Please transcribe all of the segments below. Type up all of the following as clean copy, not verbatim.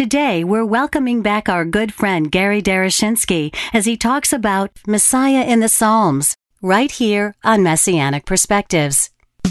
Today, we're welcoming back our good friend Gary Darashinsky as he talks about Messiah in the Psalms, right here on Messianic Perspectives.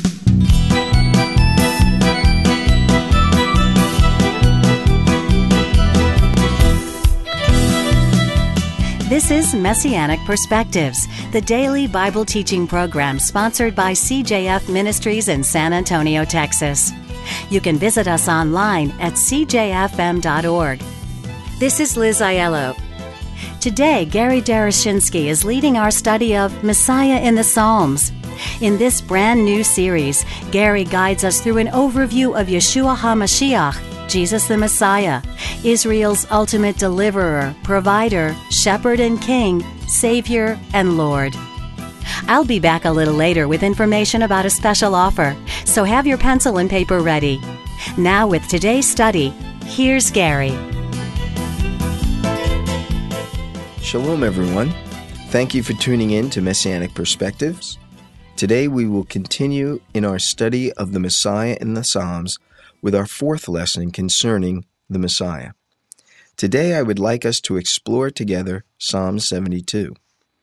This is Messianic Perspectives, the daily Bible teaching program sponsored by CJF Ministries in San Antonio, Texas. You can visit us online at cjfm.org. This is Liz Aiello. Today, Gary Darashinsky is leading our study of Messiah in the Psalms. In this brand new series, Gary guides us through an overview of Yeshua HaMashiach, Jesus the Messiah, Israel's ultimate deliverer, provider, shepherd and king, savior and Lord. I'll be back a little later with information about a special offer, so have your pencil and paper ready. Now with today's study, here's Gary. Shalom everyone. Thank you for tuning in to Messianic Perspectives. Today we will continue in our study of the Messiah in the Psalms with our fourth lesson concerning the Messiah. Today I would like us to explore together Psalm 72.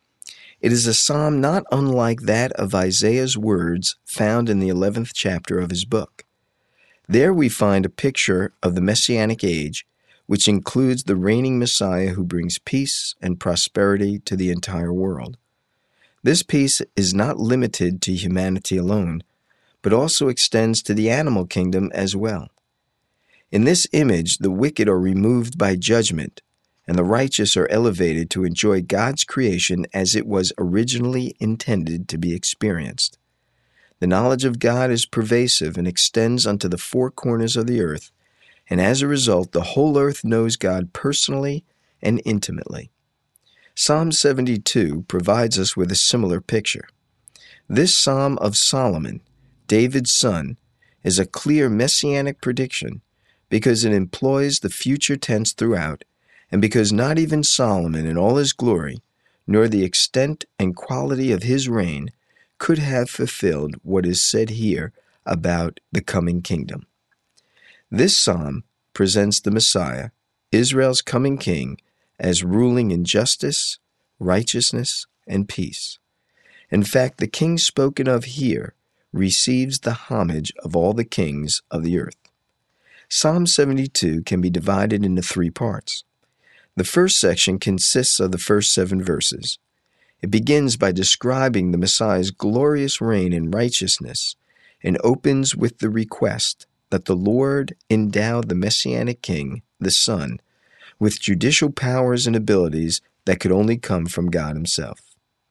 It is a psalm not unlike that of Isaiah's words found in the 11th chapter of his book. There we find a picture of the Messianic age, which includes the reigning Messiah who brings peace and prosperity to the entire world. This peace is not limited to humanity alone, but also extends to the animal kingdom as well. In this image, the wicked are removed by judgment, and the righteous are elevated to enjoy God's creation as it was originally intended to be experienced. The knowledge of God is pervasive and extends unto the four corners of the earth, and as a result, the whole earth knows God personally and intimately. Psalm 72 provides us with a similar picture. This Psalm of Solomon, David's son, is a clear messianic prediction because it employs the future tense throughout, and because not even Solomon in all his glory, nor the extent and quality of his reign, could have fulfilled what is said here about the coming kingdom. This psalm presents the Messiah, Israel's coming king, as ruling in justice, righteousness, and peace. In fact, the king spoken of here receives the homage of all the kings of the earth. Psalm 72 can be divided into three parts. The first section consists of the first 7 verses. It begins by describing the Messiah's glorious reign in righteousness and opens with the request that the Lord endow the Messianic King, the Son, with judicial powers and abilities that could only come from God himself.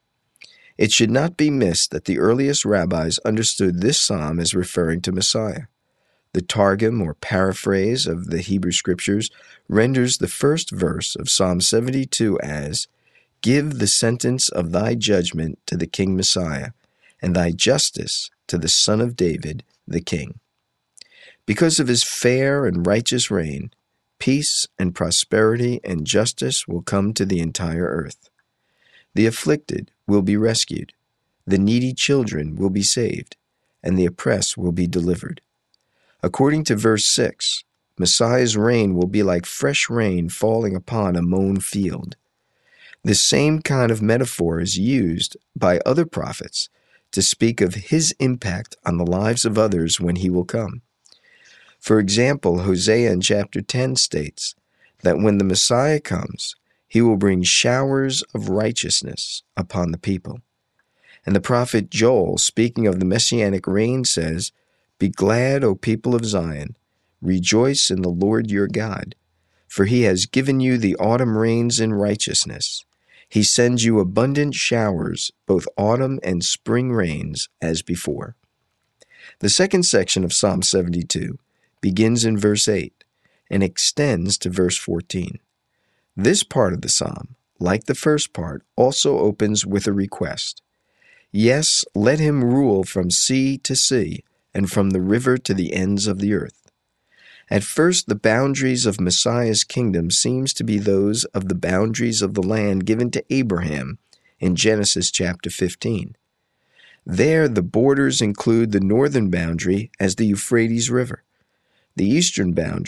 It should not be missed that the earliest rabbis understood this psalm as referring to Messiah. The Targum, or paraphrase of the Hebrew Scriptures, renders the first verse of Psalm 72 as, "Give the sentence of thy judgment to the King Messiah, and thy justice to the Son of David, the King." Because of his fair and righteous reign, peace and prosperity and justice will come to the entire earth. The afflicted will be rescued, the needy children will be saved, and the oppressed will be delivered. According to verse 6, Messiah's reign will be like fresh rain falling upon a mown field. This same kind of metaphor is used by other prophets to speak of his impact on the lives of others when he will come. For example, Hosea in chapter 10 states that when the Messiah comes, he will bring showers of righteousness upon the people. And the prophet Joel, speaking of the messianic reign, says, "Be glad, O people of Zion, rejoice in the Lord your God, for he has given you the autumn rains in righteousness. He sends you abundant showers, both autumn and spring rains, as before." The second section of Psalm 72 begins in verse 8 and extends to verse 14. This part of the psalm, like the first part, also opens with a request. Yes, let him rule from sea to sea and from the river to the ends of the earth. At first, the boundaries of Messiah's kingdom seems to be those of the boundaries of the land given to Abraham in Genesis chapter 15. There, the borders include the northern boundary as the Euphrates River, the eastern boundary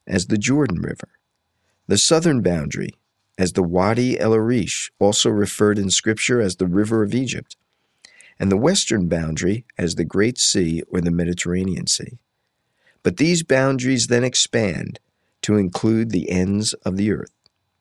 as the Jordan River, the southern boundary as the Wadi El Arish, also referred in Scripture as the River of Egypt, and the western boundary as the Great Sea or the Mediterranean Sea. But these boundaries then expand to include the ends of the earth.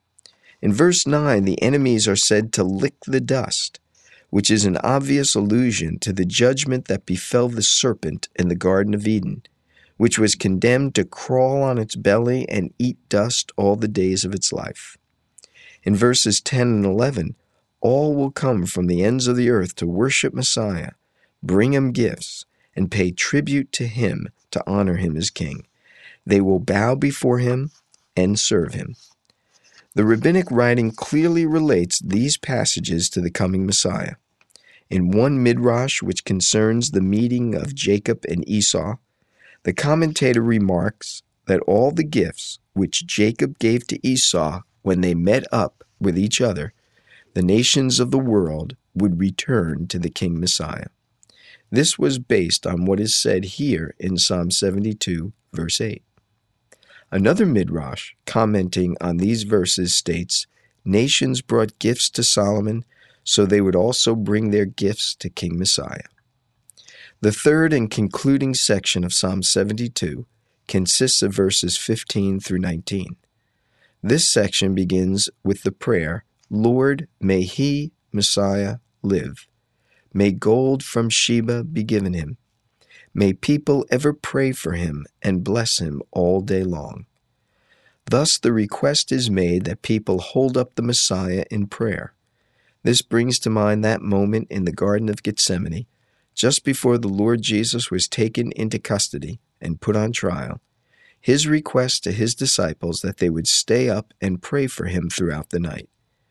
In verse 9, the enemies are said to lick the dust, which is an obvious allusion to the judgment that befell the serpent in the Garden of Eden, which was condemned to crawl on its belly and eat dust all the days of its life. In verses 10 and 11, all will come from the ends of the earth to worship Messiah, bring him gifts, and pay tribute to him to honor him as king. They will bow before him and serve him. The rabbinic writing clearly relates these passages to the coming Messiah. In one midrash, which concerns the meeting of Jacob and Esau, the commentator remarks that all the gifts which Jacob gave to Esau when they met up with each other, the nations of the world would return to the King Messiah. This was based on what is said here in Psalm 72, verse 8. Another midrash, commenting on these verses, states, "Nations brought gifts to Solomon, so they would also bring their gifts to King Messiah." The third and concluding section of Psalm 72 consists of verses 15 through 19. This section begins with the prayer, "Lord, may he, Messiah, live. May gold from Sheba be given him. May people ever pray for him and bless him all day long." Thus the request is made that people hold up the Messiah in prayer. This brings to mind that moment in the Garden of Gethsemane, just before the Lord Jesus was taken into custody and put on trial, his request to his disciples that they would stay up and pray for him throughout the night.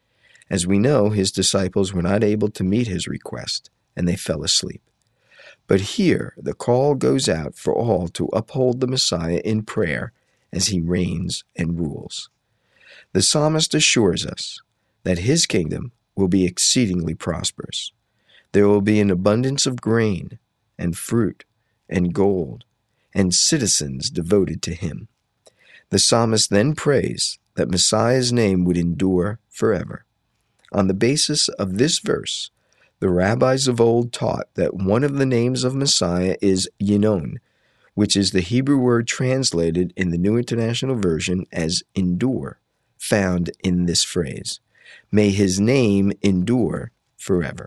As we know, his disciples were not able to meet his request, and they fell asleep. But here, the call goes out for all to uphold the Messiah in prayer as he reigns and rules. The psalmist assures us that his kingdom will be exceedingly prosperous. There will be an abundance of grain and fruit and gold and citizens devoted to him. The psalmist then prays that Messiah's name would endure forever. On the basis of this verse, the rabbis of old taught that one of the names of Messiah is Yinon, which is the Hebrew word translated in the New International Version as endure, found in this phrase. May his name endure forever.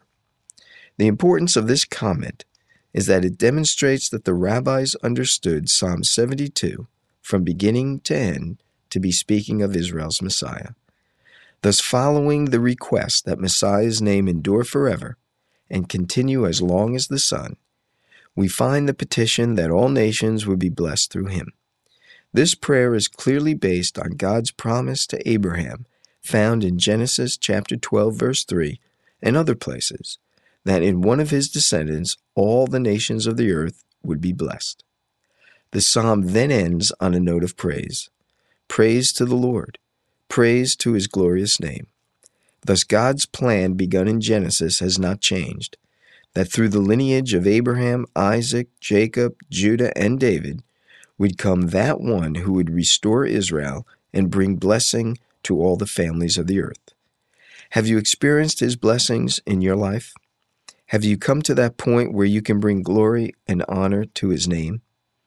The importance of this comment is that it demonstrates that the rabbis understood Psalm 72 from beginning to end to be speaking of Israel's Messiah. Thus, following the request that Messiah's name endure forever and continue as long as the sun, we find the petition that all nations would be blessed through him. This prayer is clearly based on God's promise to Abraham, found in Genesis chapter 12, verse 3, and other places, that in one of his descendants all the nations of the earth would be blessed. The psalm then ends on a note of praise. Praise to the Lord. Praise to his glorious name. Thus God's plan begun in Genesis has not changed, that through the lineage of Abraham, Isaac, Jacob, Judah, and David would come that one who would restore Israel and bring blessing to all the families of the earth. Have you experienced his blessings in your life? Have you come to that point where you can bring glory and honor to his name?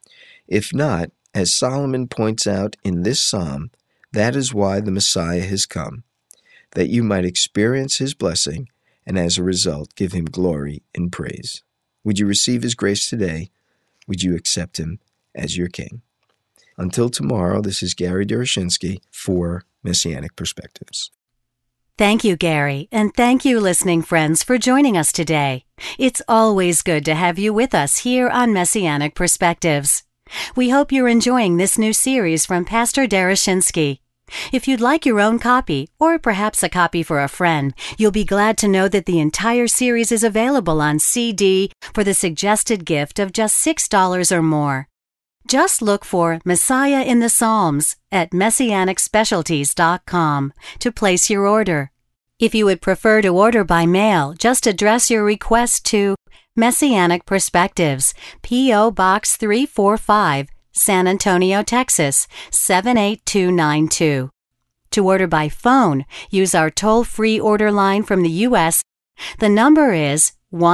If not, as Solomon points out in this psalm, that is why the Messiah has come, that you might experience his blessing and as a result give him glory and praise. Would you receive his grace today? Would you accept him as your king? Until tomorrow, this is Gary Doroshinsky for Messianic Perspectives. Thank you, Gary, and thank you, listening friends, for joining us today. It's always good to have you with us here on Messianic Perspectives. We hope you're enjoying this new series from Pastor Doroshinsky. If you'd like your own copy, or perhaps a copy for a friend, you'll be glad to know that the entire series is available on CD for the suggested gift of just $6 or more. Just look for Messiah in the Psalms at MessianicSpecialties.com to place your order. If you would prefer to order by mail, just address your request to Messianic Perspectives, P.O. Box 345, San Antonio, Texas, 78292. To order by phone, use our toll-free order line from the U.S. The number is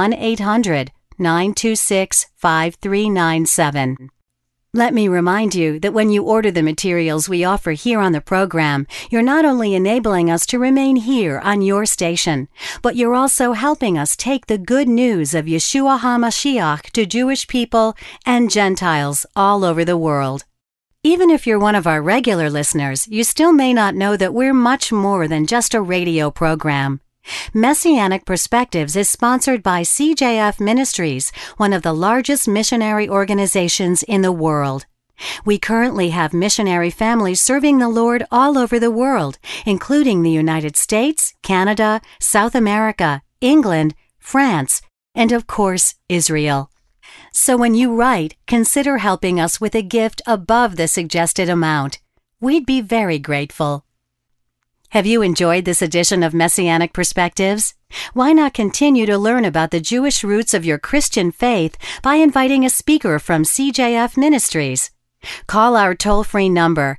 1-800-926-5397. Let me remind you that when you order the materials we offer here on the program, you're not only enabling us to remain here on your station, but you're also helping us take the good news of Yeshua HaMashiach to Jewish people and Gentiles all over the world. Even if you're one of our regular listeners, you still may not know that we're much more than just a radio program. Messianic Perspectives is sponsored by CJF Ministries, one of the largest missionary organizations in the world. We currently have missionary families serving the Lord all over the world, including the United States, Canada, South America, England, France, and of course, Israel. So when you write, consider helping us with a gift above the suggested amount. We'd be very grateful. Have you enjoyed this edition of Messianic Perspectives? Why not continue to learn about the Jewish roots of your Christian faith by inviting a speaker from CJF Ministries? Call our toll-free number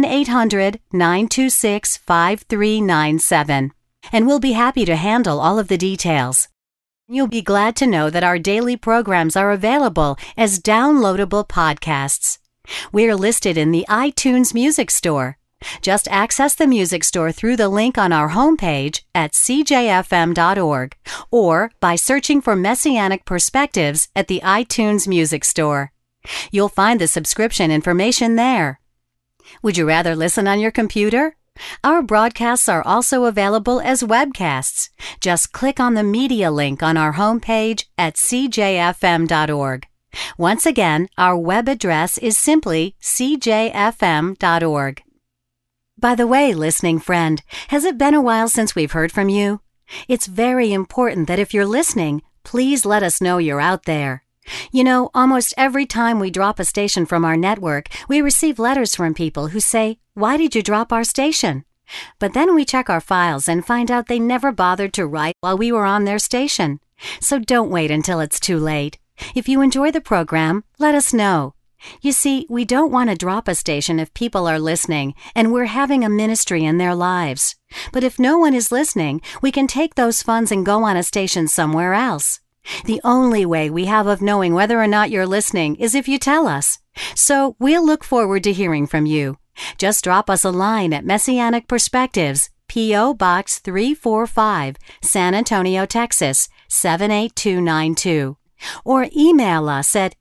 1-800-926-5397, and we'll be happy to handle all of the details. You'll be glad to know that our daily programs are available as downloadable podcasts. We're listed in the iTunes Music Store. Just access the music store through the link on our homepage at cjfm.org or by searching for Messianic Perspectives at the iTunes Music Store. You'll find the subscription information there. Would you rather listen on your computer? Our broadcasts are also available as webcasts. Just click on the media link on our homepage at cjfm.org. Once again, our web address is simply cjfm.org. By the way, listening friend, has it been a while since we've heard from you? It's very important that if you're listening, please let us know you're out there. You know, almost every time we drop a station from our network, we receive letters from people who say, "Why did you drop our station?" But then we check our files and find out they never bothered to write while we were on their station. So don't wait until it's too late. If you enjoy the program, let us know. You see, we don't want to drop a station if people are listening and we're having a ministry in their lives. But if no one is listening, we can take those funds and go on a station somewhere else. The only way we have of knowing whether or not you're listening is if you tell us. So we'll look forward to hearing from you. Just drop us a line at Messianic Perspectives, P.O. Box 345, San Antonio, Texas, 78292. Or email us at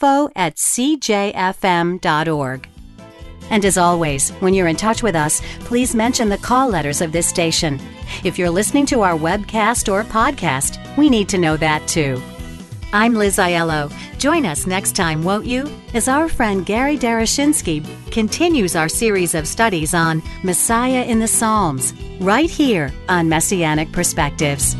info@cjfm.org. And as always, when you're in touch with us, please mention the call letters of this station. If you're listening to our webcast or podcast, we need to know that too. I'm Liz Aiello. Join us next time, won't you, as our friend Gary Darashinsky continues our series of studies on Messiah in the Psalms, right here on Messianic Perspectives.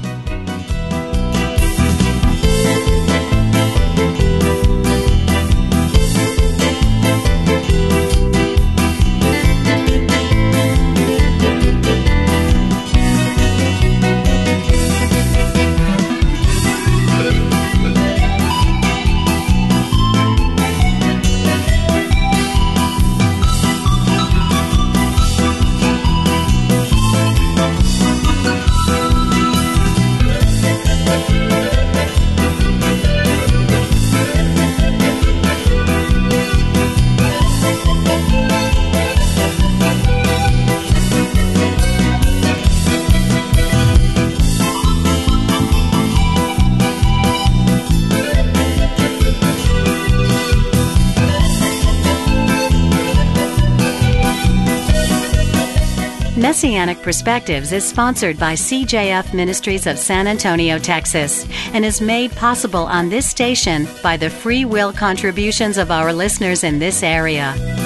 Messianic Perspectives is sponsored by CJF Ministries of San Antonio, Texas, and is made possible on this station by the free will contributions of our listeners in this area.